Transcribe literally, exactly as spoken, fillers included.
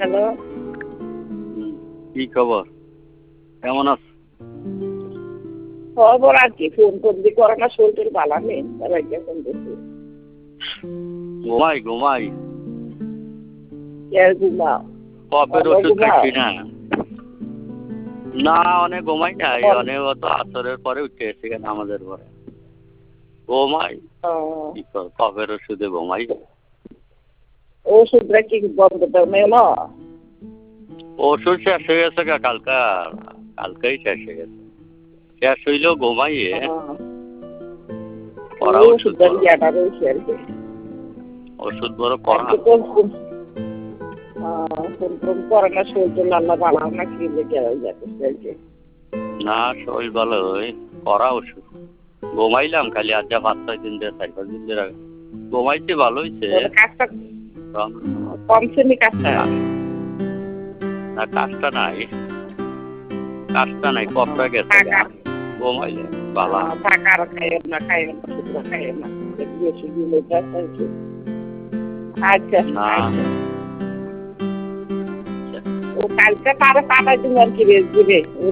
Hello, কি খবর? কেমন আছো? খবর আর কি, ফোন করবি করে না, শরীর ভালো নেই, তারা ফোন করছি। ঘুমাই ঘুমাই কে ঘুমাও? কফের ভালো ওষুধ ঘুমাও? খাচ্ছি না। না অনেক ঘুমাই না, এই অনেক অত আসরের পরে উঠে এসে গেছে আমাদের ঘরে ঘুমাই। ও, কি কর, কফের ওষুধে ঘুমাই। ওষুধটা কি বন্ধ দাও না? ওষুধ শেষ হয়ে গেছে গা, কালকা কালকেই শেষ হয়ে গেছে। শেষ হইলেও ঘুমাইয়ে করা ওষুধ ওষুধটা বড়। ইয়াটা রয়েছে আর কি। ওষুধ বড় করা। ফোন ফোন করে না, শরীর আল্লাহ ভালো না, কি লেগে যাচ্ছে। না শরীর ভালো ওই করা ওষুধ ঘুমাইলাম খালি, আজ যা পাঁচ ছয় দিন ধরে চার পাঁচ দিন ধরে ঘুমাইতে ভালো হয়েছে। কাজটা কমছে নি কাজটা? না কাজটা নাই, কাজটা নাই, কপটা গেছে ঘুমাইলে ভালো। টাকার খাইও না, খাইও না, শুধু খাইও না, বেশি দিলে আচ্ছা না ও কালকে তারা পাঠাই তুমি আর কি দিবে, ও